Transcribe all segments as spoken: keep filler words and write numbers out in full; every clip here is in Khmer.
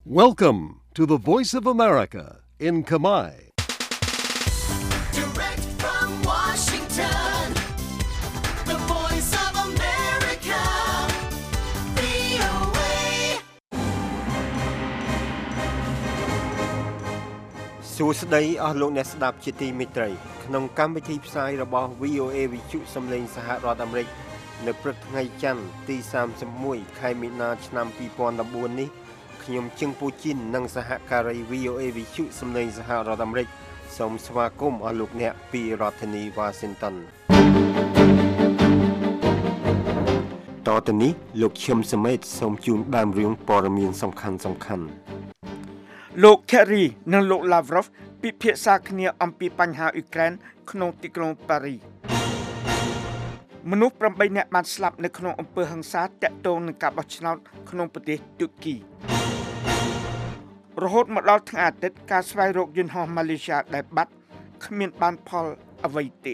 Welcome to the Voice of America in Khmer. Direct from Washington, the Voice of America, វី អូ เอសួស្តីអស់លោកអ្នកស្ដាប់ជាទីមេត្រីក្នុងកម្មវិធីផ្សាយរបស់ វី អូ เอ វិទ្យុសំឡេងសហរដ្ឋអាមេរិកនៅព្រឹកថ្ងៃច័ន្ទទីសាមសិបមួយខែមីនាឆ្នាំពីរពាន់ដប់បួននេះខ្ញុំជឹងពូជីននិងសហការី វី អូ เอ វិទ្យុសំឡេងសហរដ្ឋអាមេរិកសូមស្វាគមន៍អស់លោកអ្នកពីរដ្ឋធានី Washington តទៅនេះលោកឈឹមសមេតសូមជូនដើមរឿងព័ត៌មានសំខាន់សំខាន់លោក Kerry និងលោក Lavrov ពិភាក្សាគ្នាអំពីបញ្ហាអ៊ុយក្រែនក្នុងទីក្រុងប៉ារីសមនុស្សប្រាំបីនាក់បានស្លាប់នៅក្នុងអំពើហិង្សាទាក់ទងនឹងការបោះឆ្នោតក្នុងប្រទេសទូគីរហូតមកដល់ថ្ងៃអាទិត្យការស្វែងរកយន្តហោះម៉ាឡេស៊ីដែលបាត់គ្មានបានផលអ្វីទេ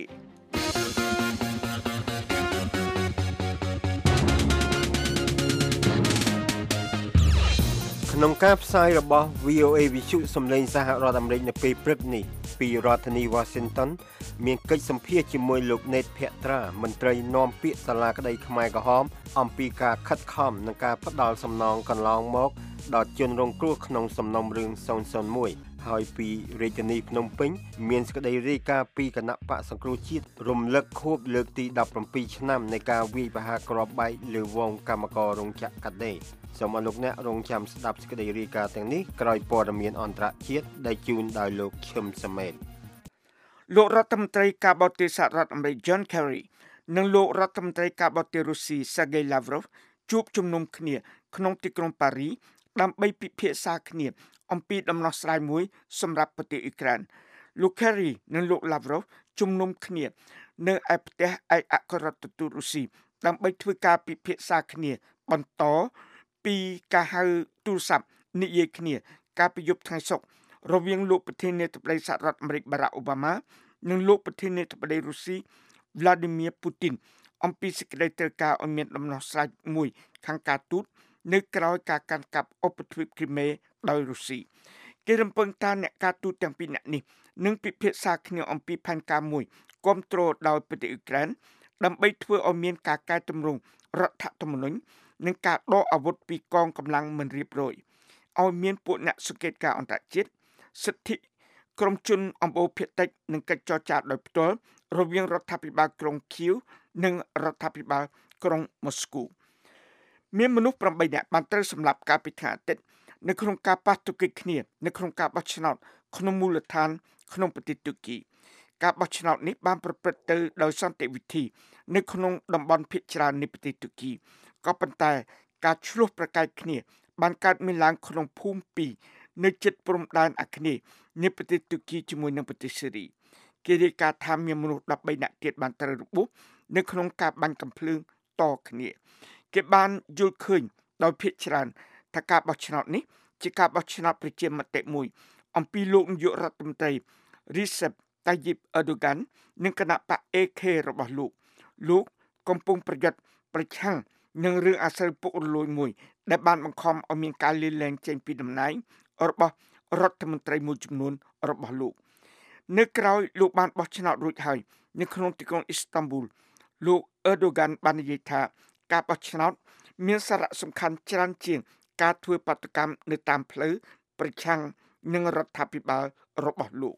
ក្នុងការផ្សាយរបស់ វី អូ เอ វិទ្យុសំឡេងសហរដ្ឋអាមេរិកនៅពេលព្រឹកនេះពីរដ្ឋធានី Washington មានកិច្ចសម្ភាសជាមួយលោកណេតភក្ត្រាមន្ត្រីនាំពាក្យសាលាក្តីខ្មែរក្រហមអំពីការខិតខំនិងការផ្ដាល់សំណងកន្លងមកដល់ជនរងគ្រោះក្នុងសំណុំរឿងศูนย์ศูนย์មួយហើយពីរាជធានីភ្នំពេញមានសេចក្តីរាយការណ៍ពីគណៈបកសង្គ្រោះជាតិរំលឹកខួបលើកទីដប់ប្រាំពីរឆ្នាំនៃការវាយប្រហារគ្រាប់បែកលើវងកម្មកររោងចក្រកាត់ដេរសូមអរលោកអ្នករងចាំស្ដាប់សេចក្តីរាយការណ៍ទាំងនេះក្រោយព័ត៌មានអន្តរជាតិដែលជូនដោយលោកឈឹមសមេតលោករដ្ឋមន្ត្រីការបរទេសសហរដ្ឋអាមេរិក John Kerry និងលោករដ្ឋមន្ត្រីការបរទេសរុស្ស៊ី Sergei Lavrov ជួបជុំនុំគ្នាក្នុងទីក្រុងប៉ារីសដើម្បីពិភាក្សាគ្នាអំពីដំណោះស្រាយមួយសម្រាប់ប្រទេសអ៊ុយក្រែនលោក Kerry និងលោក Lavrov ជុំនុំគ្នានៅឯផ្ទះឯកអគ្គរដ្ឋទូតរុស្ស៊ីដើម្បីធ្វើការពិភាក្សាគ្នាបន្តពីការហៅទូរស័ព្ទនិយាយគ្នាកាលពីយប់ថ្ងៃសុក្ររវាងលោកប្រធានាធិបតីសហរដ្ឋអាមេរិក Barack Obama និងលោកប្រធានាធិបតីរុស្ស៊ី Vladimir Putin អំពីសេចក្តីត្រូវការឲ្យមានដំណោះស្រាយមួយខាងការទូតនៅក្រៅការកាន់កាប់ឧបទ្វីបគ្រីមេដោយរុស្ស៊ីគេរំពឹងថាអ្នកការទូតទាំងពីរនាក់នេះនឹងពិភាក្សាគ្នាអំពីផែនការមួយគ្រប់គ្រងដោយប្រទេសអ៊ុយក្រែនដើម្បីធ្វើឲ្យមានការកែតម្រង់រដ្ឋធម្មនុញ្ញនិងការដកអាវុធពីកងកម្លាំងមិនរៀបរយឲ្យមានពួកអ្នកសង្កេតការណ៍អន្តរជាតិសិទ្ធិក្រុមជនអំបូរភាគតិចនិងកិច្ចចរចាដោយផ្ទាល់រវាងរដ្ឋាភិបាលក្រុងខៀវនិងរដ្ឋាភិបាលក្រុងម៉ូស្គូមានមនុស្សប្រាំបីនាក់បានត្រូវសម្លាប់កាលពីថ្ងៃអាទិត្យនៅក្នុងការប៉ះទង្គិចគ្នានៅក្នុងការបោះឆ្នោតក្នុងមូលដ្ឋានក្នុងប្រទេសទូគីការបោះឆ្នោតនេះបានប្រព្រឹត្តទៅដោយសន្តិវិធីនៅក្នុងតំបន់ភាគច្រើននៃប្រទេសទូគីក៏ប៉ុន្តែការឈ្លោះប្រកែកគ្នាបានកើតមានឡើងក្នុងភូមិពីរនៅជិតព្រំដែនអាគ្នេយ៍នៃប្រទេសទូគីជាមួយនឹងប្រទេសស៊េរីគេរាយការណ៍ថាមានមនុស្សដប់បីនាក់ទៀតបានត្រូវរបួសនៅក្នុងការបាញ់កាំភ្លើងតគ្នាគេបានយល់ឃើញដោយភាគច្រើនថាការបោះឆ្នោតនេះជាការបោះឆ្នោតប្រជាមតិមួយអំពីលោកនាយករដ្ឋមន្ត្រី Recep Tayyip Erdogan និងគណៈបក เอ เค របស់លោកលោកកំពុងប្រយុទ្ធប្រឆាំងនឹងរឿងអាស្រូវពុករលួយមួយដែលបានបង្ខំឲ្យមានការលាលែងចេញពីតំណែងរបស់រដ្ឋមន្ត្រីមួយចំនួនរបស់លោកនៅក្រៅលោកបានបោះឆ្នោតរួចហើយនៅក្នុងទីក្រុងអ៊ីស្តង់ប៊ូលលោក Erdogan បាននិយាយថាការបោះឆ្នោតមានសារៈសំខាន់ច្រើនជាងការធ្វើបាតុកម្មនៅតាមផ្លូវប្រឆាំងនឹងរដ្ឋាភិបាលរបស់លោក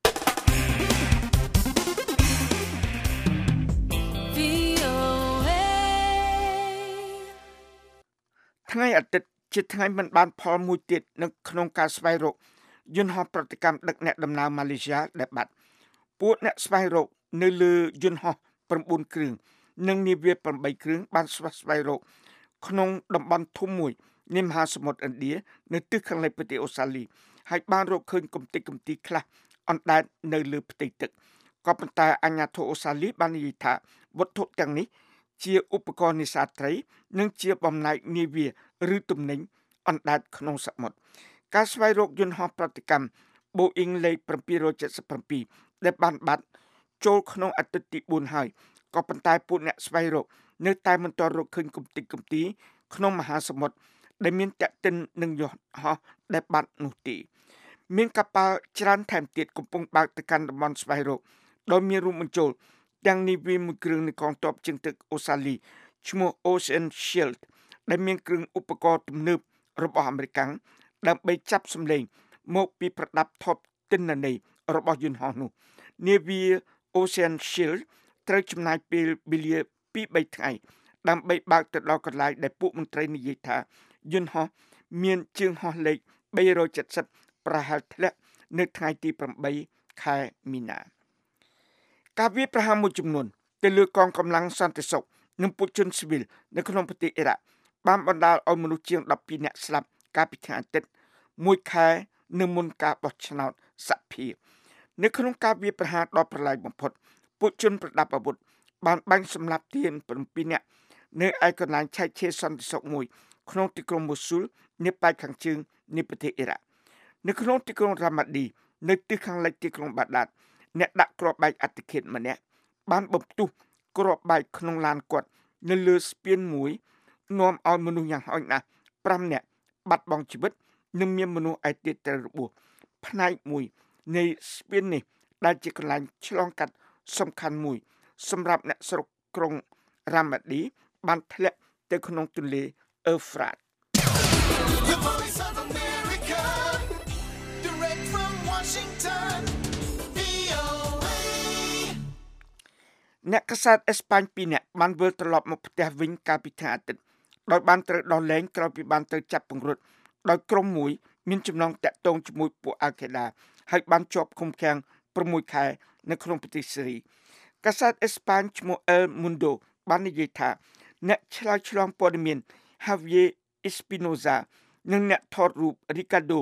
ថ្ងៃអាទិត្យជាថ្ងៃមិនបានផលមួយទៀតនៅក្នុងការស្វែងរកយន្តហោះប្រតិកម្មដឹកអ្នកដំណើរម៉ាឡេស៊ីដែលបាត់ពួកអ្នកស្វែងរកនៅលើយន្តហោះ9គ្រឿងនិងនាវា8គ្រឿងបានស្វះស្វែងរកក្នុងតំបន់ធំមួយនៃមហាសមុទ្រឥណ្ឌានៅទិសខាងលិចប្រទេសអូស្ត្រាលីហើយបានរកឃើញកំទេចកំទីខ្លះអណ្ដែតនៅលើផ្ទៃទឹកក៏ប៉ុន្តែអាជ្ញាធរអូស្ត្រាលីបាននិយាយថាវត្ថុទាំងនេះជាឧបករណ៍នេសាទត្រីនិងជាបំណែកនាវាឬទំនិញអណ្ដែតក្នុងសមុទ្រការស្វែងរកយន្តហោះប្រតិកម្ម Boeing លេខ777ដែលបានបាត់ចូលក្នុងអាទិត្យទីបួនហើយក៏ប៉ុន្តែពួកអ្នកស្វែងរកនៅតែមិនទាន់រកឃើញកំទេចកំទីក្នុងមហាសមុទ្រដែលមានតាក់ទិននឹងយន្តហោះដែលបាត់នោះទេមានកប៉ាល់ច្រើនថែមទៀតកំពុងបើកទៅកាន់តំបន់ស្វែងរកដោយមានរួមបញ្ចូលទាំងនាវាមួយគ្រឿងនៃកងទ័ពជើងទឹកអូស្ត្រាលីឈ្មោះ Ocean Shield ដែលមានគ្រឿងឧបករណ៍ទំនើបរបស់អាមេរិកដើម្បីចាប់សម្លេងមកពីប្រដាប់ថតទិន្នន័យរបស់យន្តហោះនោះនាវា Ocean Shield ត្រូវចំណាយពេលវេលាពីរបីថ្ងៃដើម្បីបើកទៅដល់កន្លែងដែលពួកមន្ត្រីនិយាយថាយន្តហោះមានជើងហោះលេខបីរយเจ็ดสิบប្រហែលធ្លាក់នៅថ្ងៃទីប្រាំបីខែមីនាការវាយប្រហារមួយចំនួនទៅលើកងកម្លាំងសន្តិសុខនិងពលជនស៊ីវិលនៅក្នុងប្រទេសអ៊ីរ៉ាក់បានបណ្ដាលឲ្យមនុស្សជាងដប់ពីរនាក់ស្លាប់កាលពីថ្ងៃអាទិត្យមួយខែនៅមុនការបោះឆ្នោតសភានៅក្នុងការវាយប្រហារដ៏ប្រឡាយបំផុតពលជនប្រដាប់អាវុធបានបាញ់សម្លាប់ទានប្រាំពីរនាក់នៅឯកន្លែងឆែកឆេរសន្តិសុខមួយក្នុងទីក្រុងមូស៊ូលនៅប៉ែកខាងជើងនៃប្រទេសអ៊ីរ៉ាក់នៅក្នុងទីក្រុងរ៉ាម៉ាឌីនៅទិសខាងលិចទីក្រុងបាដាតអ្នកដាក់គ្រាប់បែកអតិឃាតម្នាក់បានបំផ្ទុះគ្រាប់បែកក្នុងឡានគាត់នៅលើស្ពានមួយនាំឲ្យមនុស្សយ៉ាងហោចណាស់ប្រាំនាក់បាត់បង់ជីវិតនិងមានមនុស្សឯទៀតត្រូវរបួសផ្នែកមួយនៃស្ពាននេះដែលជាកន្លែងឆ្លងកាត់សំខាន់មួយសម្រាប់អ្នកស្រុកក្រុងរ៉ាម៉ាឌីបានធ្លាក់ទៅក្នុងទន្លេអ៊ឺហ្វ្រាត The voice of America, direct from Washington, វី អូ เอអ្នកកាសែតអេស្ប៉ាញពីរនាក់បានវិលត្រឡប់មកផ្ទះវិញកាលពីថ្ងៃអាទិត្យដោយបានត្រូវដោះលែងក្រោយពីបានត្រូវចាប់ពង្រត់ដោយក្រុមមួយមានចំណងតាក់ទងជាមួយពួកអាល់កេដាហើយបានជាប់ឃុំឃាំងប្រាំមួយខែនៅក្នុងប្រទេសសេរីកាសែតអេស្ប៉ាញឈ្មោះ El Mundo បាននិយាយថាអ្នកឆ្លើយឆ្លងព័ត៌មាន Javier Espinoza និងអ្នកថតរូប Ricardo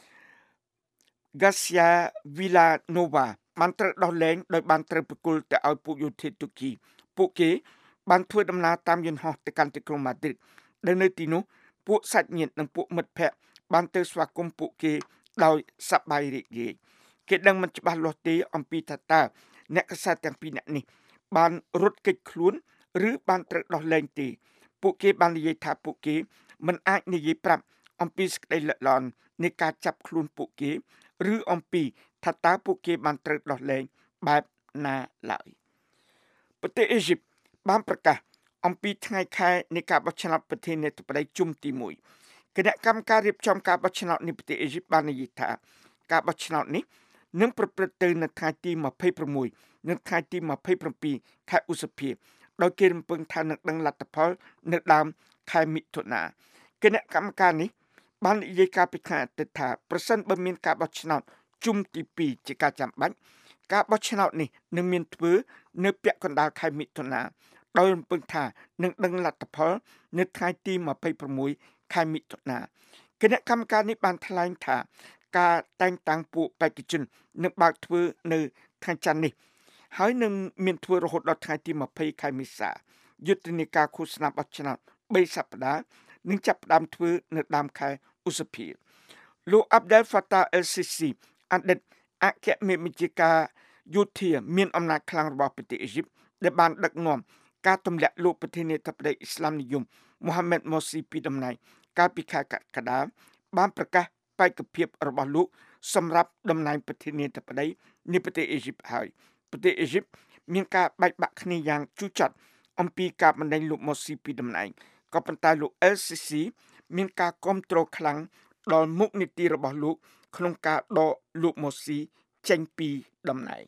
Garcia Villanova បានត្រូវដោះលែងដោយបានត្រូវប្រគល់ទៅឲ្យពួកយោធាទូគីពួកគេបានធ្វើដំណើរតាមយន្តហោះទៅកាន់ទីក្រុងម៉ាឌ្រីតដែលនៅទីនោះពួកសាច់ញាតិនិងពួកមិត្តភ័ក្តិបានទៅស្វាគមន៍ពួកគេដោយសប្បាយរីករាយគេដឹងមិនច្បាស់លាស់ទេអំពីថាតើអ្នកកាសែតទាំងពីរនាក់នេះបានរត់គេចខ្លួនឬបានត្រូវដោះលែងទេពួកគេបាននិយាយថាពួកគេមិនអាចនិយាយប្រាប់អំពីសេចក្តីលិតលន់នៃការចាប់ខ្លួនពួកគេឬអំពីថាតើពួកគេបានត្រូវដោះលែងបែបណាឡើយប្រទេសអេស៊ីបបានប្រកាសអំពីថ្ងៃខែនៃការបោះឆ្នោតប្រធានាធិបតីជុំទីមួយគណៈកម្មការរៀបចំការបោះឆ្នោតនៃប្រទេសអេស៊ីបបាននិយាយថាការបោះឆ្នោតនេះនឹងប្រព្រឹត្តទៅនៅថ្ងៃទីម្ភៃប្រាំមួយនិងថ្ងៃទីម្ភៃប្រាំពីរខែឧសភាដោយគេរំពឹងថានឹងដឹងលទ្ធផលនៅដើមខែមិថុនាគណៈកម្មការនេះបាននិយាយការពីថ្ងៃអាទិត្យថាប្រសិនបើមានការបោះឆ្នោតជុំទីពីរជាការចាំបាច់ការបោះឆ្នោតនេះនឹងមានធ្វើនៅពាក់កណ្ដាលខែមិថុនាដោយរំពឹងថានឹងដឹងលទ្ធផលនៅថ្ងៃទីម្ភៃប្រាំមួយខែមិថុនាគណៈកម្មការនេះបានថ្លែងថាការតែងតាំងពួកបេក្ខជននឹងបើកធ្វើនៅថ្ងៃច័ន្ទនេះហើយនឹងមានធ្វើរហូតដល់ថ្ងៃទីម្ភៃខែមេសាយុទ្ធនាការឃោសនាបោះឆ្នោតបីសប្តាហ៍នឹងចាប់ផ្ដើមធ្វើនៅដើមខែឧសភាលោក Abdel Fattah el-Sisi អតីតអគ្គមេបញ្ជាការយោធាមានអំណាចខ្លាំងរបស់ប្រទេសអេស៊ីបដែលបានដឹកនាំការទម្លាក់លោកប្រធានាធិបតីអ៊ីស្លាមនិយម Mohamed Morsi ពីតំណែងកាលពីខែកក្កដាបានប្រកាសបេក្ខភាពរបស់លោកសម្រាប់តំណែងប្រធានាធិបតីនៃប្រទេសអេស៊ីបហើយប្រទេសអេស៊ីបមានការបែកបាក់គ្នាយ៉ាងជូរចត់អំពីការបណ្ដេញលោក Morsi ពីតំណែងក៏ប៉ុន្តែលោក el-Sisi មានការគ្រប់គ្រងខ្លាំងដល់មុខនីតិរបស់លោកក្នុងការដកលោក Morsi ចេញពីតំណែង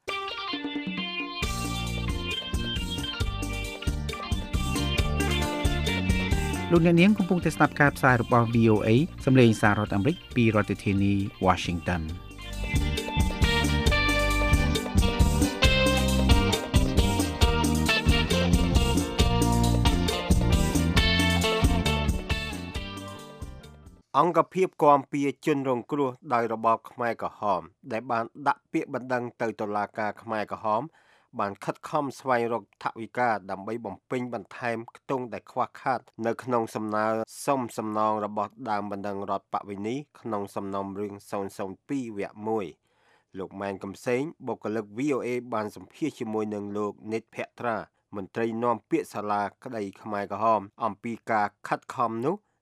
លោកអ្នកនាងកំពុងតែស្ដាប់ការផ្សាយរបស់ វី អូ เอ សំឡេងសាររដ្ឋអាមេរិកពីរដ្ឋធានី Washington អង្គភាពគាំពៀជនរងគ្រោះដោយរបបខ្មែរក្រហមដែលបានដាក់ពាក្យបណ្ដឹងទៅតុលាការខ្មែរក្រហមបានខិតខំស្វែងរកថវិកាដើម្បីបំពេញបន្ថែមខ្ទង់ដែលខ្វះខាតនៅក្នុងសំណើសុំសំណងរបស់ដើមបណ្ដឹងរដ្ឋបវេនីក្នុងសំណុំរឿងศูนย์ศูนย์ពីរវគ្គមួយលោកម៉ែនកំសែងបុគ្គលិក វី អូ เอ បានសម្ភាសជាមួយនឹងលោកនិតភក្ត្រាមន្ត្រីនាំពាក្យសាលាក្តីខ្មែរក្រហមអំពីការខិតខំនោះ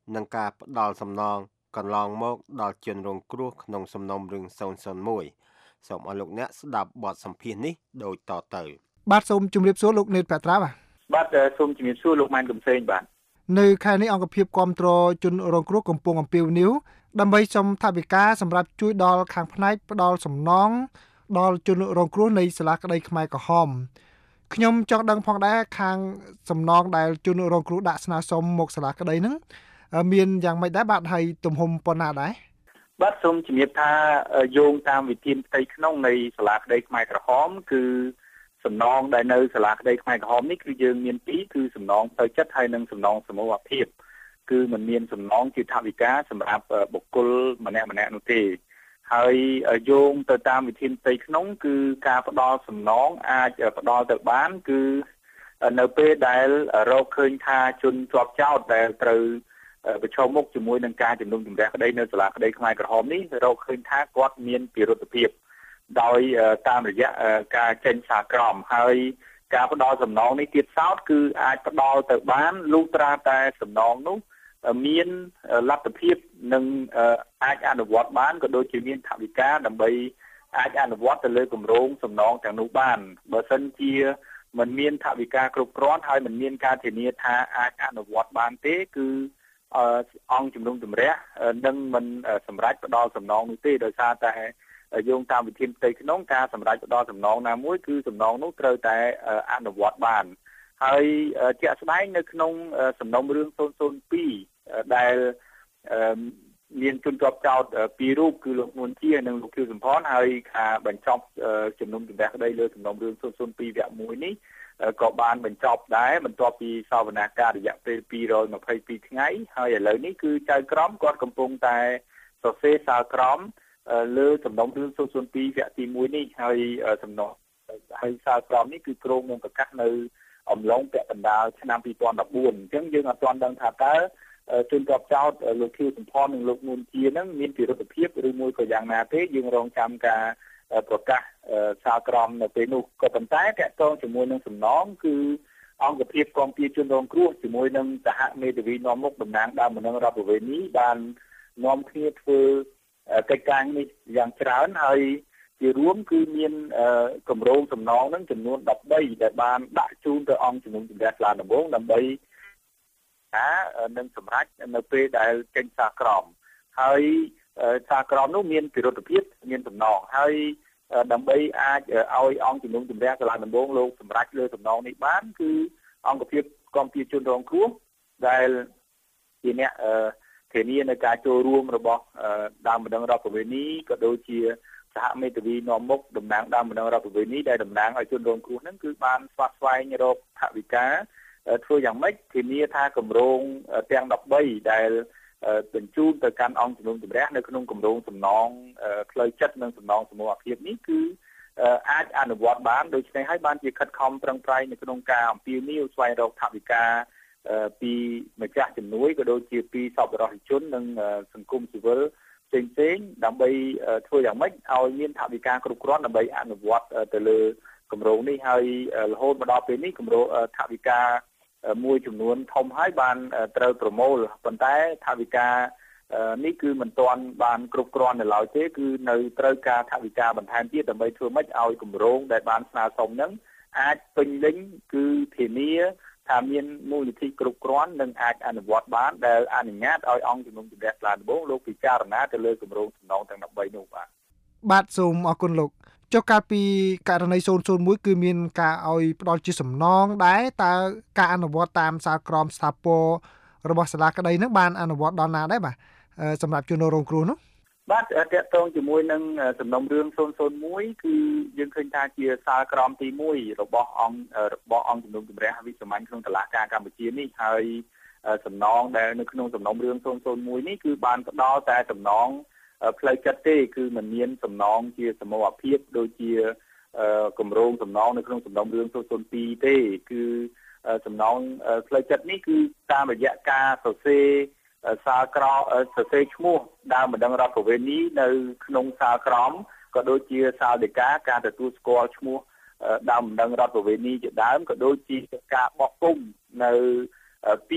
និងការផ្ដល់សំណងកន្លងមកដល់ជនរងគ្រោះក្នុងសំណុំរឿងศูนย์ศูนย์មួយសូមឲ្យលោកអ្នកស្ដាប់បទសម្ភាសន៍នេះដូចតទៅបាទសូមជម្រាបសួរលោកនេតភក្ត្រាបាទបាទសូមជម្រាបសួរលោកម៉ែនកំសែងបាទនៅខែនេះអង្គភាពគាំទ្រជនរងគ្រោះកំពុងអំពាវនាវដើម្បីសុំថវិកាសម្រាប់ជួយដល់ខាងផ្នែកផ្ដល់សំណងដល់ជនរងគ្រោះនៃសាលាក្តីខ្មែរក្រហមខ្ញុំចង់ដឹងផងដែរខាងសំណងដែលជនរងគ្រោះដាក់ស្នើសុំមកសាលាក្តីហ្នឹងមានយ៉ាងម៉េចដែរបាទហើយទំហំប៉ុណ្ណាដែរបាទសូមជំរាបថាយោងតាមវិធានផ្ទៃក្នុងនៃសាលាក្តីខ្មែរក្រហមគឺសំណងដែលនៅសាលាក្តីខ្មែរក្រហមនេះគឺយើងមានពីរគឺសំណងផ្លូវចិត្តហើយនិងសំណងសមូហភាពគឺมันមានសំណងជាថវិកាសម្រាប់បុគ្គលម្នាក់ម្នាក់នោះទេហើយយោងទៅតាមវិធានផ្ទៃក្នុងគឺការផ្ដល់សំណងអាចផ្ដល់ទៅបានគឺនៅពេលដែលរកឃើញថាជនជាប់ចោទដែលត្រូវប្រឈមមុខជាមួយនឹងការជំនុំជម្រះក្តីនៅសាលាក្តីខ្មែរក្រហមនេះរកឃើញថាគាត់មានពិរុទ្ធភាពដោយតាមរយៈការចេញសារក្រមហើយការផ្ដល់សំណងនេះទៀតសោតគឺអាចផ្ដល់ទៅបានលុះត្រាតែសំណងនោះមានលទ្ធភាពនឹងអាចអនុវត្តបានក៏ដូចជាមានថវិកាដើម្បីអាចអនុវត្តទៅលើគម្រោងសំណងទាំងនោះបានបើសិនជាมันមានថវិកាគ្រប់គ្រាន់ហើយมันមានការធានាថាអាចអនុវត្តបានទេគឺអង្គជំនុំជម្រះនឹងមិនសម្រេចផ្ដល់សំណងនោះទេដោយសារតែយោងតាមវិធានផ្ទៃក្នុងការសម្រេចផ្ដល់សំណងណាមួយគឺសំណងនោះត្រូវតែអនុវត្តបានហើយជាក់ស្ដែងនៅក្នុងសំណុំរឿងศูนย์ศูนย์ពីរដែលមានជនជាប់ចោទពីររូបគឺលោកនួនជានិងលោកខៀវសំផនហើយការបញ្ចប់ជំនុំជម្រះក្តីលើសំណុំរឿងศูนย์ศูนย์ពីរវគ្គមួយនេះក៏បានបញ្ចប់ដែរបន្ទាប់ពីសវនាការរយៈពេលពីររយម្ភៃពីរថ្ងៃហើយឥឡូវនេះគឺចៅក្រមគាត់កំពុងតែសរសេរសារក្រមលើសំណុំរឿងศูนย์ศูนย์ពីរវគ្គទីមួយនេះហើយសំណុំហើយសារក្រមនេះគឺគ្រោងនឹងប្រកាសនៅអំឡុងពាក់កណ្ដាលឆ្នាំពីរពាន់ដប់បួនអញ្ចឹងយើងអត់ទាន់ដឹងថាតើជនជាប់ចោទលោកខៀវសំផននិងលោកនួនជានឹងមានពិរុទ្ធភាពឬមួយក៏យ៉ាងណាទេយើងរងចាំការប្រកាសសារក្រមនៅពេលនោះក៏ប៉ុន្តែតកតងជាមួយនឹងសំណងគឺអង្គភាពគាំពារជនរងគ្រោះជាមួយនឹងសហមេធាវីនាំមុខតំណាងដើមមនឹងរដ្ឋប្រវេណីបាននាំគ្នាធ្វើកិច្ចការនេះយ៉ាងច្រើនហើយជារួមគឺមានគម្រោងសំណងនឹងចំនួនដប់បីដែលបានដាក់ជូនទៅអង្គជំនុំជម្រះសាលាដំបងដើម្បីថានឹងសម្រេចនៅពេលដែលចេញសារក្រមហើយសារក្រមនោះមានពិរុទ្ធភាពមានសំណងហើយដើម្បីអាចឲ្យអង្គជំនុំជម្រះសាលាដំបងលោកសម្រេចលើសំណងនេះបានគឺអង្គភាពគាំពារជនរងគ្រោះដែលជាអ្នកធានានៅការចូលរួមរបស់ដើមបណ្ដឹងរដ្ឋប្រវេណីក៏ដូចជាសហមេធាវីនាំមុខតំណាងដើមបណ្ដឹងរដ្ឋប្រវេណីដែលតំណាងឲ្យជនរងគ្រោះហ្នឹងគឺបានស្វាស្វែងរកថវិកាធ្វើយ៉ាងម៉េចធានាថាគម្រោងទាំងដប់បីដែលបញ្ជូនទៅកាន់អង្គជំនុំជម្រះនៅក្នុងគម្រោងសំណងផ្លូវចិត្តនិងសំណងសមូហភាពនេះគឺអាចអនុវត្តបានដូច្នេះហើយបានជាខិតខំប្រឹងប្រែងនៅក្នុងការអំពាវនាវស្វែងរកថវិកាពីម្ចាស់ជំនួយក៏ដូចជាពីសប្បុរសជននិងសង្គមស៊ីវិលផ្សេងៗដើម្បីធ្វើយ៉ាងម៉េចឲ្យមានថវិកាគ្រប់គ្រាន់ដើម្បីអនុវត្តទៅលើគម្រោងនេះហើយរហូតមកដល់ពេលនេះគម្រោងថវិកាមួយចំនួនធំហើយបានត្រូវប្រមូលប៉ុន្តែថវិកានេះគឺមិនទាន់បានគ្រប់គ្រាន់នៅឡើយទេគឺនៅត្រូវការថវិកាបន្ថែមទៀតដើម្បីធ្វើម៉េចឲ្យគម្រោងដែលបានស្នើសុំហ្នឹងអាចពេញលេញគឺធានាថាមានមូលនិធិគ្រប់គ្រាន់និងអាចអនុវត្តបានដែលអនុញ្ញាតឲ្យអង្គជំនុំជម្រះសាលាដំបងលោកពិចារណាទៅលើគម្រោងសំណងទាំងដប់បីនោះបាទបាទសូមអរគុណលោកចុះកាលពីករណីศูนย์ศูนย์មួយគឺមានការឲ្យផ្ដល់ជាសំណងដែរតើការអនុវត្តតាមសារក្រមស្ថាពររបស់សាលាក្តីនឹងបានអនុវត្តដល់ណាដែរបាទសម្រាប់ជនរងគ្រោះនោះបាទតកតងជាមួយនឹងសំណុំរឿងศูนย์ศูนย์មួយគឺយើងឃើញថាជាសារក្រមទីមួយរបស់អង្គរបស់អង្គជំនុំជម្រះវិសាមញ្ញក្នុងតុលាការកម្ពុជានេះហើយសំណងដែលនៅក្នុងសំណុំរឿងศูนย์ศูนย์មួយនេះគឺបានផ្ដល់តែសំណងផ្លូវចិត្តទេគឺมันមានសំណងជាសមូហភាពដូចជាគម្រោងសំណងនៅក្នុងសំណុំរឿងศูนย์ศูนย์ពីរទេគឺសំណងផ្លូវចិត្តនេះគឺតាមរយៈការសរសេរសារក្រមសរសេរឈ្មោះដើមបណ្ដឹងរដ្ឋប្រវេណីនៅក្នុងសារក្រមក៏ដូចជាសារដីកាការទទួលស្គាល់ឈ្មោះដើមបណ្ដឹងរដ្ឋប្រវេណីជាដើមក៏ដូចជាការបោះពុម្ពនៅពាក្យ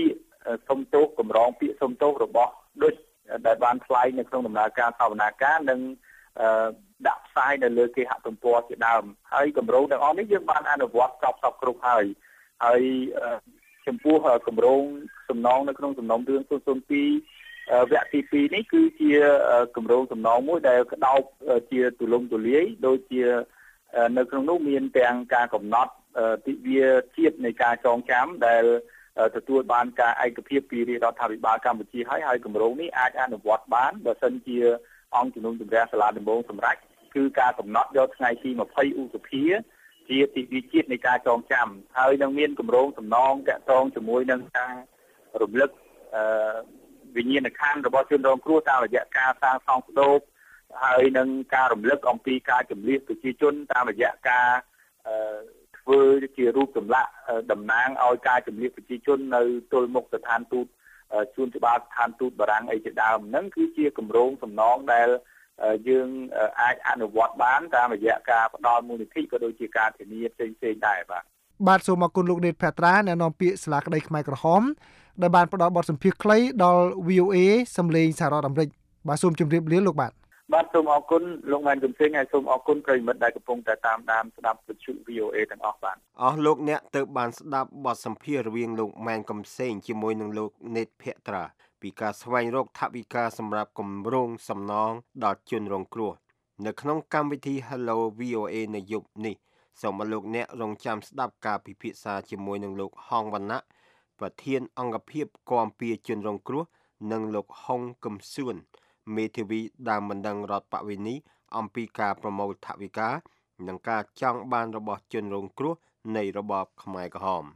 សុំទោសកម្រងពាក្យសុំទោសរបស់ដូចដែលបានថ្លែងនៅក្នុងដំណើរការសវនាការនិងដាក់ផ្សាយនៅលើគេហទំព័រជាដើមហើយគម្រោងទាំងអស់នេះយើងបានអនុវត្តចប់សពគ្រប់ហើយហើយចំពោះគម្រោងសំណងនៅក្នុងសំណុំរឿងศูนย์ศูนย์ពីរវគ្គទីពីរនេះគឺជាគម្រោងសំណងមួយដែលក្តោបជាទូលំទូលាយដូចជានៅក្នុងនោះមានទាំងការកំណត់ទិវាជាតិនៃការចងចាំដែលទទួលបានការឯកភាពពីរាជរដ្ឋាភិបាលកម្ពុជាហើយហើយគម្រោងនេះអាចអនុវត្តបានបើសិនជាអង្គជំនុំជម្រះសាលាដំបងសម្រាប់គឺការកំណត់យកថ្ងៃទីម្ភៃឧសភាជាទិវាជាតិនៃការចងចាំហើយនឹងមានគម្រោងសំណងតាក់ទងជាមួយនឹងការរំលឹកវិញ្ញាណក្ខន្ធរបស់ជនរងគ្រោះតាមរយៈការសាងសង់ស្ទូបហើយនឹងការរំលឹកអំពីការជម្លៀសប្រជាជនតាមរយៈការធ្វើជារូបចម្លាក់តំណាងឲ្យការជម្លៀសប្រជាជននៅទល់មុខស្ថានទូតជួនច្បារស្ថានទូតបារាំងអីជាដើមហ្នឹងគឺជាគម្រោងសំណងដែលយើងអាចអនុវត្តបានតាមរយៈការផ្ដល់មូលនិធិក៏ដូចជាការធានាផ្សេងៗដែរបាទបាទសូមអរគុណលោកណេតភក្ត្រាអ្នកនាំពាក្យសាលាក្តីខ្មែរក្រហមដែលបានផ្ដល់បទសម្ភាសន៍ខ្លីដល់ វី អូ เอ សំឡេងសហរដ្ឋអាមេរិកបាទសូមជម្រាបលាលោកបាទបាទសូមអរគុណលោកម៉ែនកំសៀងហើយសូមអរគុណប្រិយមិត្តដែលកំពុងតែតាមដានស្ដាប់វិទ្យុ វី អូ เอ ទាំងអស់បាទអស់លោកអ្នកទៅបានស្ដាប់បទសម្ភាសន៍រវាងលោកម៉ែនកំសៀងជាមួយនឹងលោកណេតភក្ត្រាពីការស្វែងរកថវិកាសម្រាប់គម្រោងសំណងដល់ជនរងគ្រោះនៅក្នុងកម្មវិធី Hello វី អូ เอ នៅយប់នេះសូមឲ្យលោកអ្នករងចាំស្ដាប់ការពិភាក្សាជាមួយនឹងលោកហងវណ្ណៈប្រធានអង្គភិបគាំពារជនរងគ្រោះនិងលោកហុងកឹមសួនមេធាវីដើមបណ្ដឹងរដ្ឋបវេនីអំពីការប្រមូលថវិកានិងការចង់បានរបស់ជនរងគ្រោះនៃរបបខ្មែរក្រហម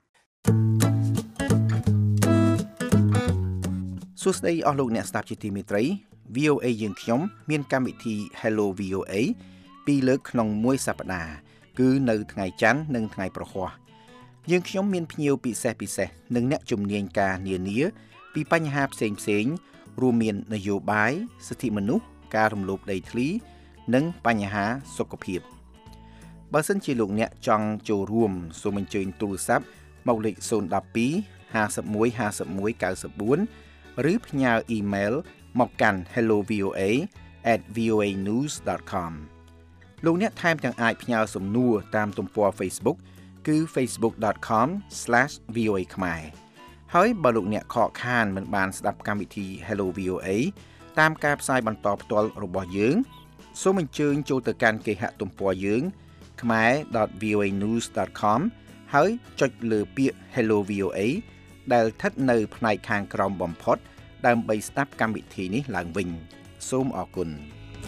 សួស្តីអស់លោកអ្នកស្ដាប់ជាទីមេត្រី វី អូ เอ យើងខ្ញុំមានកម្មវិធី Hello វី អូ เอ ពីរលើកក្នុងមួយសប្តាហ៍គឺនៅថ្ងៃច័ន្ទនិងថ្ងៃប្រហ័សយើងខ្ញុំមានភ្ញៀវពិសេសពិសេសនិងអ្នកជំនាញការនានាពីបញ្ហាផ្សេងផ្សេងរួមមាននយោបាយសិទ្ធិមនុស្សការរំលោភដីធ្លីនិងបញ្ហាសុខភាពបើសិនជាលោកអ្នកចង់ចូលរួមសូមអញ្ជើញទូរស័ព្ទមកលេខศูนย์ một hai ห้าสิบเอ็ด ห้าสิบเอ็ด เก้าสิบสี่ឬផ្ញើអ៊ីមែលមកកាន់ hello v o a at v o a news dot com លោកអ្នកថែមទាំងអាចផ្ញើសំណួរតាមទំព័រ Facebook គឺ facebook dot com slash v o a ខ្មែរហើយបើលោកអ្នកខកខានមិនបានស្ដាប់កម្មវិធី Hello វី អូ เอ តាមការផ្សាយបន្តផ្ទាល់របស់យើងសូមអញ្ជើញចូលទៅកាន់គេហទំព័រយើង khmae dot v o a news dot com ហើយចុចលើពាក្យ Hello វី អូ เอ ដែលស្ថិតនៅផ្នែកខាងក្រោមបំផុតដើម្បីស្ដាប់កម្មវិធីនេះឡើងវិញសូមអរគុណ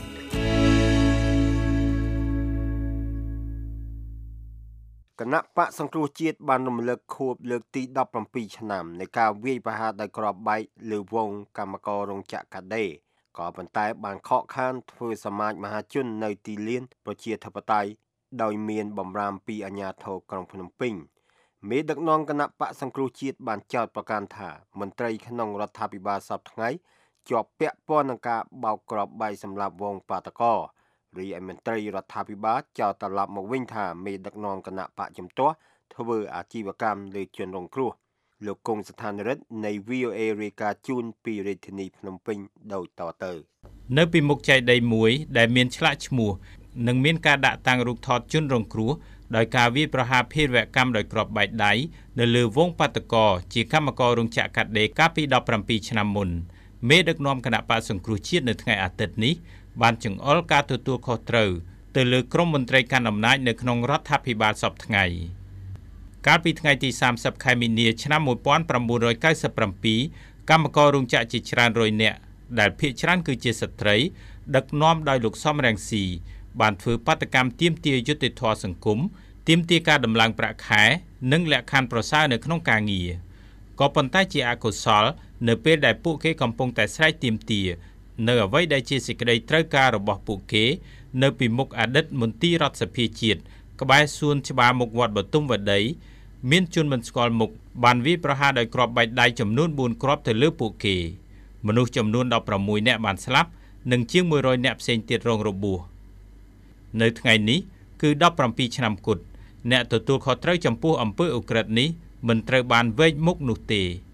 គណៈបកសង្គ្រោះជាតិបានរំលឹកខួបលើកទីដប់ប្រាំពីរឆ្នាំនៃការវាយប្រហារដោយគ្រាប់បែកលើវងកម្មកររោងចក្រកាដេក៏ប៉ុន្តែបានខកខានធ្វើសមាជមហាជននៅទីលានប្រជាធិបតេយ្យដោយមានបំរាមពីអាជ្ញាធរក្រុងភ្នំពេញមេដឹកនាំគណៈបកសង្គ្រោះជាតិបានចោទប្រកាន់ថាមន្ត្រីក្នុងរដ្ឋាភិបាលសពថ្ងៃជាប់ពាក់ព័ន្ធនឹងការបោកគ្រាប់បែកសម្រាប់វងបាតកោរីឯមន្ត្រីរដ្ឋាភិបាលចោទត្រឡប់មកវិញថាមេដឹកនាំគណៈបកជំទាស់ធ្វើអាជីវកម្មលើជនរងគ្រោះលោកគង់ស្ថានរិទ្ធនៃ វី អូ เอ រាយការណ៍ជូនពីរាជធានីភ្នំពេញដូចតទៅនៅពីមុខចែកដីមួយដែលមានឆ្លាក់ឈ្មោះនិងមានការដាក់តាំងរូបថតជនរងគ្រោះដោយការវាយប្រហារភេរវកម្មដោយគ្រាប់បែកដៃនៅលើវងបាតកោជាកម្មកររោងចក្រកាដេកាលពីដប់ប្រាំពីរឆ្នាំមុនមេដឹកនាំគណៈបកសង្គ្រោះជាតិនៅថ្ងៃអាទិត្យនេះបានចង្អុលការទទួលខុសត្រូវទៅលើក្រុមមន្ត្រីកាន់អំណាចនៅក្នុងរដ្ឋាភិបាលសពថ្ងៃកាលពីថ្ងៃទីសាមសិបខែមីនាឆ្នាំmột nghìn chín trăm chín mươi bảyកម្មកររោងចក្រជាច្រើនរយនាក់ដែលភាគច្រើនគឺជាស្ត្រីដឹកនាំដោយលោកសំរងស៊ីបានធ្វើបាតកម្មទាមទារយុត្តិធម៌សង្គមទាមទារការដំឡើងប្រាក់ខែនិងលក្ខខណ្ឌប្រសើរនៅក្នុងការងារក៏ប៉ុន្តែជាអកុសលនៅពេលដែលពួកគេកំពុងតែស្រែកទាមទារនៅអ្វីដែលជាសេចក្តីត្រូវការរបស់ពួកគេនៅពីមុខអតីតមន្ទីររដ្ឋសភាជាតិក្បែរសួនច្បារមុខវត្តបទុមវតីមានជនមិនស្គាល់មុខបានវាយប្រហារដោយគ្រាប់បែកដៃចំនួនបួនគ្រាប់ទៅលើពួកគេមនុស្សចំនួនដប់ប្រាំមួយនាក់បានស្លាប់និងជាងមួយរយនាក់ផ្សេងទៀតរងរបួសនៅថ្ងៃនេះគឺដប់ប្រាំពីរឆ្នាំគត់អ្នកទទួលខុសត្រូវចំពោះអំពើឧក្រិដ្ឋនេះមិនត្រូវបានវែកមុខនោះទេ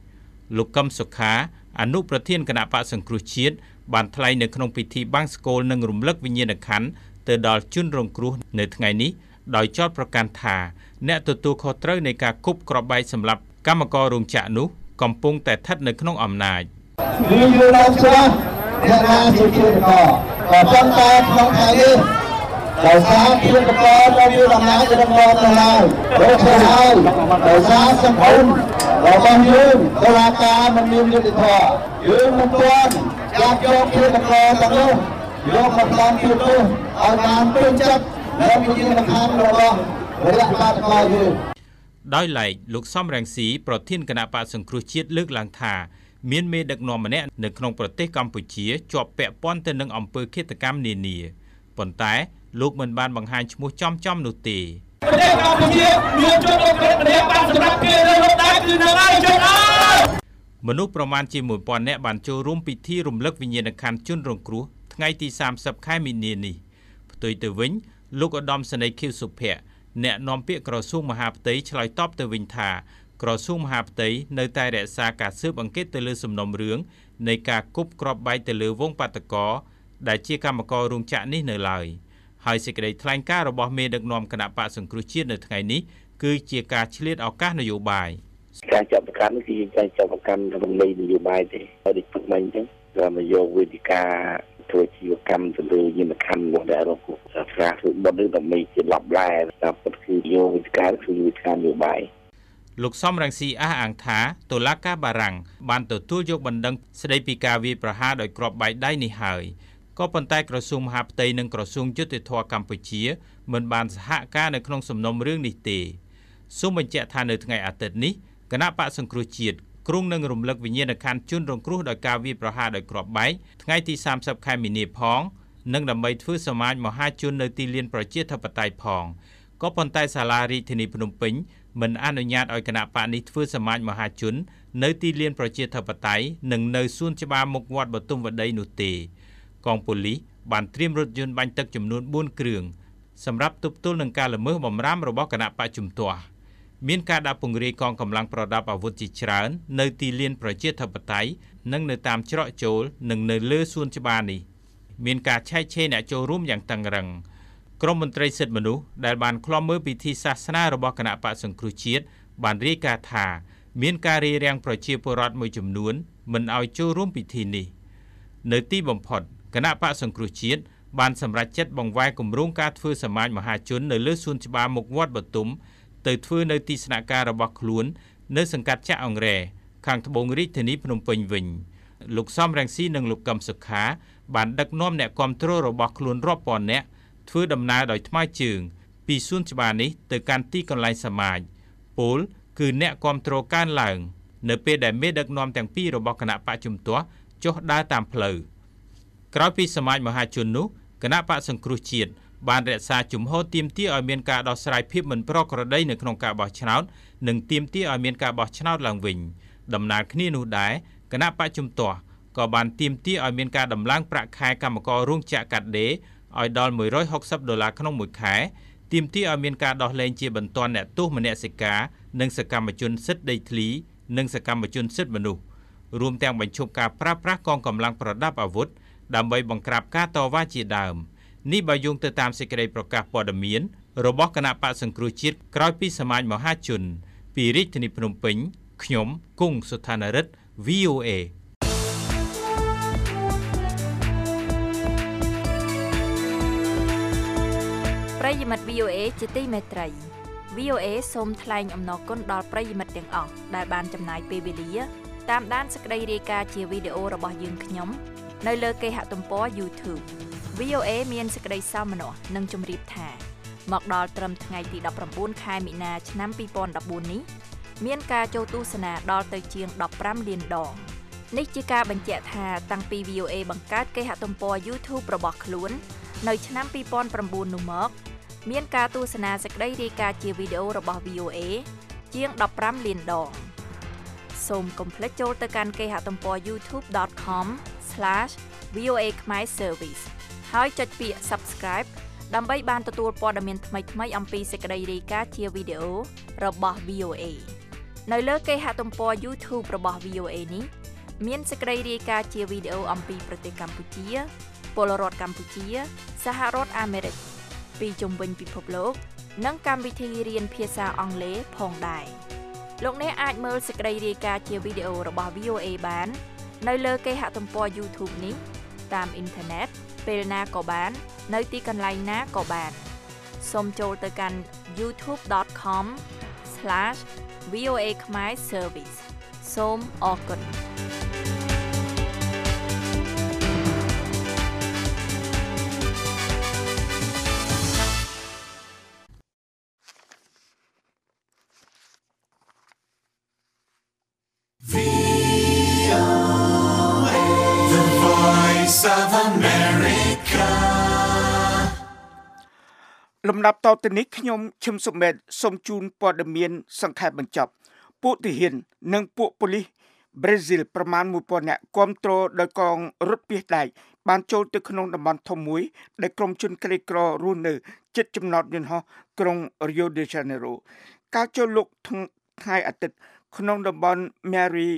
លោកកឹមសុខាអនុប្រធានគណៈបក្សសង្គ្រោះជាតិបានថ្លែងនៅក្នុងពិធីបាំងស្កូលនិងរំលឹកវិញ្ញាណក្ខន្ធទៅដល់ជនរងគ្រោះនៅថ្ងៃនេះដោយចោទប្រកាន់ថាអ្នកទទួលខុសត្រូវនៃការគប់គ្រាប់បែកសម្រាប់កម្មកររោងចក្រនោះកំពុងតែស្ថិតនៅក្នុងអំណាចវាយល់ដល់ច្បាស់អ្នកណាជាជាតិកោក៏ប៉ុន្តែក្នុងថ្ងៃនេះដោយសារជាតិកោដែលមានអំណាចរឹងមាំទៅហើយដូច្នេះហើយដោយសារសង្គមរបស់យើងតុលាការមិនមានយុត្តិធម៌យើងមិនទាន់ចាប់យកជាតិកោទាំងនោះយកមកតាមពីទោសឲ្យបានពេញចិត្តและវិញ្ញាណក្ខន្ធរបស់រដ្ឋបាលរបស់យើងដោយឡែកលោកសំរងស៊ីប្រធានគណៈបក្សសង្គ្រោះជាតិលើកឡើងថាមានមេដឹកនាំម្នាក់នៅក្នុងប្រទេសកម្ពុជាជាប់ពាក់ព័ន្ធទៅនឹងអំពើឃាតកម្មនានាប៉ុន្តែលោកមិនបានបង្ហាញឈ្មោះចំចំនោះទេប្រទេសកម្ពុជាមានជនរងគ្រោះម្នាក់បានសម្រាប់គេនៅលោកដែរគឺនៅឯជនអើយមនុស្សប្រមាណជាមួយពាន់នាក់បានចូលរួមពិធីរំលឹកវិញ្ញាណក្ខន្ធជនរងគ្រោះថ្ងៃទីសាមសិបខែមីនានេះផ្ទុយទៅវិញលោកឧត្តមសេនីយ៍ខៀវសុភ័ក្រអ្នកនាំពាក្យក្រសួងមហាផ្ទៃឆ្លើយតបទៅវិញថាក្រសួងមហាផ្ទៃនៅតែរក្សាការស៊ើបអង្កេតទៅលើសំណុំរឿងនៃការគប់គ្រាប់បែកទៅលើវងបាតកោដែលជាកម្មកររោងចក្រនេះនៅឡើយហើយសេចក្តីថ្លែងការណ៍របស់មេដឹកនាំគណៈបក្សសង្គ្រោះជាតិនៅថ្ងៃនេះគឺជាការឆ្លៀតឱកាសនយោបាយការចាប់ប្រកាន់គឺការចាប់ប្រកាន់រំលែកនយោបាយទេហើយដូចពុកមិញអញ្ចឹងក៏មកយកវេទិកាធ្វើជីវកម្មទៅលើយន្តខណ្ឌរបស់ដែលរកសាស្ត្រាធ្វើបុតនឹងដើម្បីជាលបលែតាមពិតគឺយកវេទិកាគឺវេទិកានយោបាយលោកសំរងស៊ីអះអាងថាតុលាការបារាំងបានទទួលយកបណ្ដឹងស្ដីពីការវាយប្រហារដោយគ្រាប់បែកដៃនេះហើយក៏ប៉ុន្តែក្រសួងមហាផ្ទៃនិងក្រសួងយុតិធធម៌កម្ពុជាមិនបានសហការនៅក្នុងសំណុំរឿងនេះទេសូមបញ្ជាក់ថានៅថ្ងៃអាទិត្យនេះគណៈបក្សសង្គ្រោះជាតិគ្រងនឹងរំលឹកវិញ្ញាណក្ខន្ធជនរងគ្រោះដោយការវាយប្រហារដោយគ្រាប់បែកថ្ងៃទីសាមសិបខែមីនាផងនិងដើម្បីធ្វើសមាជមហាជននៅទីលានប្រជាធិបតេយ្យផងក៏ប៉ុន្តែសាលារាជធានីភ្នំពេញមិនអនុញ្ញាតឲ្យគណៈបកនេះធ្វើសមាជមហាជននៅទីលានប្រជាធិបតេយ្យនិងនៅសួនច្បារមុខវត្តបទុមវតីនោះទេកងប៉ូលីសបានត្រៀមរថយន្តបាញ់ទឹកចំនួនបួនគ្រឿងសម្រាប់ទប់ទល់នឹងការល្មើសបំរាមរបស់គណៈបកជំទាស់មានការដាក់ពង្រាយកងកម្លាំងប្រដាប់អាវុធជាច្រើននៅទីលានប្រជាធិបតេយ្យនិងនៅតាមច្រកចូលនិងនៅលើសួនច្បារនេះមានការឆែកឆេរអ្នកចូលរួមយ៉ាងតឹងរ៉ឹងក្រមមន្ត្រីសិទ្ធិមនុស្សដែលបានឃ្លាំមើលពិធីសាសនារបស់គណៈបក្សសង្គ្រោះជាតិបានរាយការណ៍ថាមានការរារាំងប្រជាពលរដ្ឋមួយចំនួនមិនឲ្យចូលរួមពិធីនេះនៅទីបំផុតគណៈបក្សសង្គ្រោះជាតិបានសម្រេចចិត្តបង្វែរគម្រោងការធ្វើសមាជមហាជននៅលើសួនច្បារមុខវត្តបទុមទៅធ្វើនៅទីស្នាក់ការរបស់ខ្លួននៅសង្កាត់ចាក់អង្រែខាងត្បូងរាជធានីភ្នំពេញវិញលោកសំរងស៊ីនិងលោកកឹមសុខាបានដឹកនាំអ្នកគាំទ្ររបស់ខ្លួនរាប់ពាន់នាក់ធ្វើដំណើរដោយថ្មើរជើងពីសួនច្បារនេះទៅកាន់ទីកន្លែងសមាជពលគឺអ្នកគាំទ្រកើនឡើងនៅពេលដែលមេដឹកនាំទាំងពីររបស់គណៈបកជំទាស់ចុះដើរតាមផ្លូវក្រោយពីសមាជមហាជននោះគណៈបកសង្គ្រោះជាតិបានរក្សាជំហរទាមទារឲ្យមានការដោះស្រាយភាពមិនប្រក្រតីនៅក្នុងការបោះឆ្នោតនិងទាមទារឲ្យមានការបោះឆ្នោតឡើងវិញដំណើរគ្នានោះដែរគណៈបកជំទាស់ក៏បានទាមទារឲ្យមានការដំឡើងប្រាក់ខែកម្មកររោងចក្រកាត់ដេរឲ្យដល់មួយរយហុកសិបដុល្លារក្នុងមួយខែទាមទារឲ្យមានការដោះលែងជាបន្ទាន់អ្នកទោសមនសិការនិងសកម្មជនសិទ្ធិដីធ្លីនិងសកម្មជនសិទ្ធិមនុស្សរួមទាំងបញ្ឈប់ការប្រើប្រាស់កងកម្លាំងប្រដាប់អាវុធដើម្បីបង្ក្រាបការតវ៉ាជាដើមនេះបើយោងទៅតាមសេចក្តីប្រកាសព័ត៌មានរបស់គណៈបក្សសង្គ្រោះជាតិក្រោយពីសមាជមហាជនពីរាជធានីភ្នំពេញខ្ញុំគង់សុថានរិទ្ធ វី អូ អេប្រិយមិត្ត វី អូ អេ ជាទីមេត្រី វី អូ អេ សូមថ្លែងអំណរគុណដល់ប្រិយមិត្តទាំងអស់ដែលបានចំណាយពេលវេលាតាមដានសេចក្តីរាយការណ៍ជាវីដេអូរបស់យើងខ្ញុំនៅលើគេហទំព័រ YouTube វី អូ អេ មានសេចក្តីសោមនស្សនិងជម្រាបថាមកដល់ត្រឹមថ្ងៃទីដប់ប្រាំបួនខែមីនាឆ្នាំពីរពាន់ដប់បួននេះមានការចូលទស្សនាដល់ទៅជាងដប់ប្រាំលានដងនេះជាការបញ្ជាក់ថាតាំងពី វី អូ អេ បង្កើតគេហទំព័រ YouTube របស់ខ្លួននៅឆ្នាំពីរពាន់ប្រាំបួននោះមកមានការទស្សនាសេចក្តីរាយការណ៍ជាវីដេអូរបស់ វី អូ អេ ជាងដប់ប្រាំលានដងសូមកុំភ្លេចចូលទៅកាន់គេហទំព័រ ยูทูบ ដត com ស្លាស វី អូ អេ Khmer Service ហើយចុចពាក្យ Subscribe ដើម្បីបានទទួលព័ត៌មានថ្មីៗអំពីសេចក្តីរាយការណ៍ជាវីដេអូរបស់ វី អូ អេនៅលើគេហទំព័រ YouTube របស់ វី អូ អេ នេះមានសេចក្តីរាយការណ៍ជាវីដេអូអំពីប្រទេសកម្ពុជាពលរដ្ឋកម្ពុជាសហរដ្ឋអាមេរិកពីជុំវិញពិភពលោកនិងកម្មវិធីរៀនភាសាអង់គ្លេសផងដែរលោកអ្នកអាចមើលសេចក្តីរាយការណ៍ជាវីដេអូរបស់ វី អូ អេ បាននៅលើគេហទំព័រ YouTube នេះតាមអ៊ីនធឺណិតពេលណាក៏បាននៅទីកន្លែងណាក៏បានសូមចូលទៅកាន់ ยูทูบ ដอท คอม ស្លាช វី អូ เอ ខ្មែរ Service សូមអរគុណលំដាប់តទៅនេះខ្ញុំឈឹមសុមេតសូមជូនព័ត៌មានសង្ខេបបញ្ចប់ពួកទាហាននិងពួកប៉ូលីសប្រេស៊ីលប្រមាណមួយពាន់នាក់គាំទ្រដោយកងរថពាសដែកបានចូលទៅក្នុងតំបន់ធំមួយដែលក្រុមជនក្រីក្ររស់នៅជិតចំណតយន្តហោះក្រុង Rio de Janeiro ការចូលលុកថ្ងៃអាទិត្យក្នុងតំបន់ Mary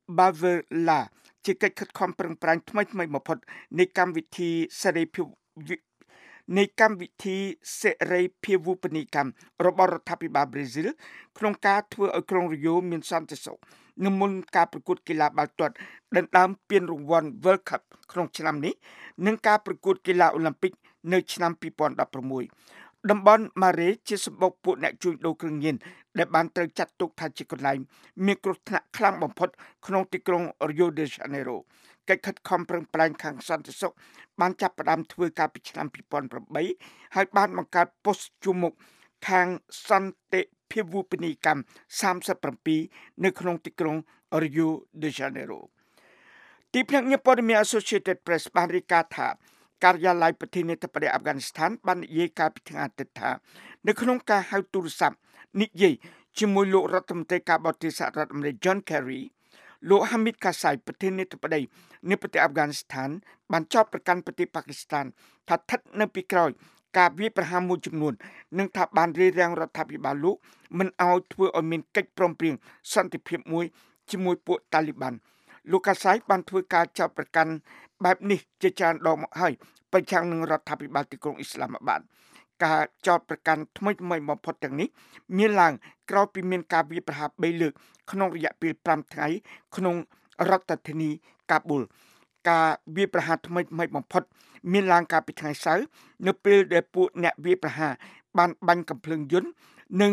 Bavela ជាកិច្ចខិតខំប្រឹងប្រែងថ្មីៗបំផុតនៃកម្មវិធីសេរីភាពនៃកម្មវិធីសេរីភាវូបនីយកម្មរបស់រដ្ឋាភិបាលប្រេស៊ីលក្នុងការធ្វើឲ្យក្រុងរីយ៉ូមានសន្តិសុខនិងមុនការប្រកួតកីឡាបាល់ទាត់ដណ្ដើមពានរង្វាន់ World Cup ក្នុងឆ្នាំនេះនិងការប្រកួតកីឡាអូឡ িম্প ិកនៅឆ្នាំពីរពាន់ដប់ប្រាំមួយតំបន់ម៉ារ៉េជាសម្បុកពួកអ្នកជួញដូរគ្រឿងញៀនដែលបានត្រូវចាត់ទុកថាជាកន្លែងមានគ្រោះថ្នាក់ខ្លាំងបំផុតក្នុងទីក្រុង Rio de Janeiro កិច្ចខិតខំប្រឹងប្រែងខាងសន្តិសុខបានចាប់ផ្ដើមធ្វើការពីឆ្នាំពីរពាន់ប្រាំបីហើយបានបង្កើតប៉ុស្តិ៍ជួរមុខខាងសន្តិភាវូបនីយកម្មសាមសិបប្រាំនៅក្នុងទីក្រុង Rio de Janeiro ទីភ្នាក់ងារព័ត៌មាន Associated Press បានរាយការណ៍ថាការិយាល័យប្រធានាធិបតីអាហ្វហ្គានីស្ថានបាននិយាយកាលពីថ្ងៃអាទិត្យថានៅក្នុងការហៅទូរស័ព្ទនិយាយជាមួយលោករដ្ឋមន្ត្រីការបរទេសសហរដ្ឋអាមេរិក John Kerry លោក Hamid Karzai ប្រធានាធិបតីនៃប្រទេសអាហ្វហ្គានីស្ថានបានចោទប្រកាន់ប្រទេសប៉ាគីស្ថានថាស្ថិតនៅពីក្រោយការវាយប្រហារមួយចំនួននិងថាបានរារាំងរដ្ឋាភិបាលលោកមិនឲ្យធ្វើឲ្យមានកិច្ចព្រមព្រៀងសន្តិភាពមួយជាមួយពួកតាលីបានលោក Karzai បានធ្វើការចោទប្រកាន់បែបនេះជាច្រើនដងមកហើយប្រឆាំងនឹងរដ្ឋាភិបាលទីក្រុងអ៊ីស្លាមាបាតការចោទប្រកាន់ថ្មីៗបំផុតទាំងនេះមានឡើងក្រោយពីមានការវាយប្រហារបីលើកក្នុងរយៈពេលប្រាំថ្ងៃក្នុងរដ្ឋធានីកាប៊ុលការវាយប្រហារថ្មីៗបំផុតមានឡើងកាលពីថ្ងៃសៅរ៍នៅពេលដែលពួកអ្នកវាយប្រហារបានបាញ់កាំភ្លើងយន្តនិង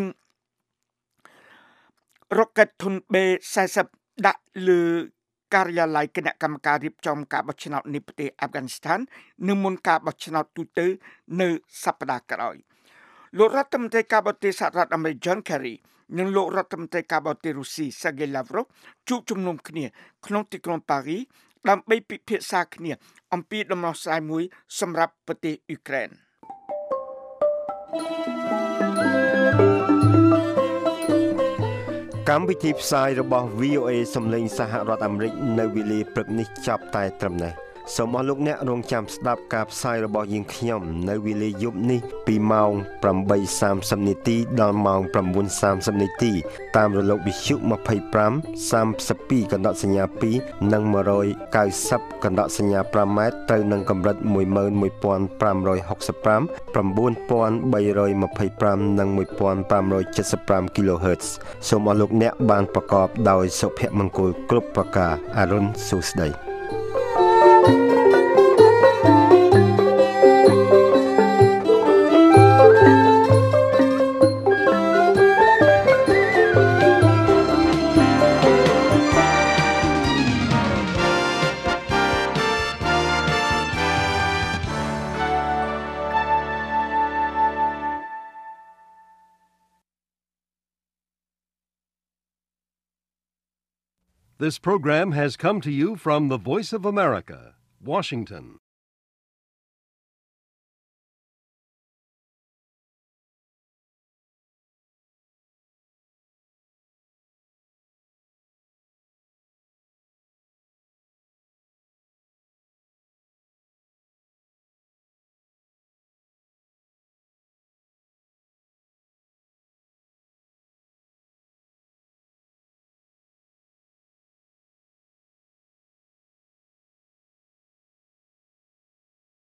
រ៉ុកកែតធុន បេ សែសិប ដាក់លើការិយាល័យគណៈកម្មការរៀបចំការបោះឆ្នោតនៃប្រទេសអាហ្វហ្គានីស្ថាននឹងមុនការបោះឆ្នោតទូទៅនៅសប្តាហ៍ក្រោយលោករដ្ឋមន្ត្រីការបរទេសសហរដ្ឋអាមេរិក John Kerry និងលោករដ្ឋមន្ត្រីការបរទេសរុស្ស៊ី Sergei Lavrov ជួបជុំនុំគ្នាក្នុងទីក្រុងប៉ារីសដើម្បីពិភាក្សាគ្នាអំពីដំណោះស្រាយមួយសម្រាប់ប្រទេសអ៊ុយក្រែនកម្មវិធីផ្សាយរបស់ វី អូ เอ សំឡេងសហរដ្ឋអាមេរិកនៅវេលាព្រឹកនេះចាប់តែត្រឹមនេះសូមអរលោកអ្នករងចាំស្ដាប់ការផ្សាយរបស់យើងខ្ញុំនៅវេលាយប់នេះពីម៉ោង ប្រាំបីសាមសិប នាទីដល់ម៉ោង ប្រាំបួនសាមសិប នាទីតាមរលកវិទ្យុ ម្ភៃប្រាំ សាមសិបពីរ កណ្ដកសញ្ញាពីរនិង មួយរយកៅសិប កណ្ដកសញ្ញាប្រាំម៉ែត្រត្រូវនឹងកម្រិត មួយម៉ឺនមួយពាន់ប្រាំរយហុកសិបប្រាំ ប្រាំបួនពាន់បីរយម្ភៃប្រាំ និង មួយពាន់ប្រាំរយចិតសិបប្រាំ គីឡូហឺតซ์សូមអរលោកអ្នកបានប្រកបដោយសុភមង្គលគ្រប់ប្រការអរុនសួស្តី This program has come to you from the Voice of America, Washington.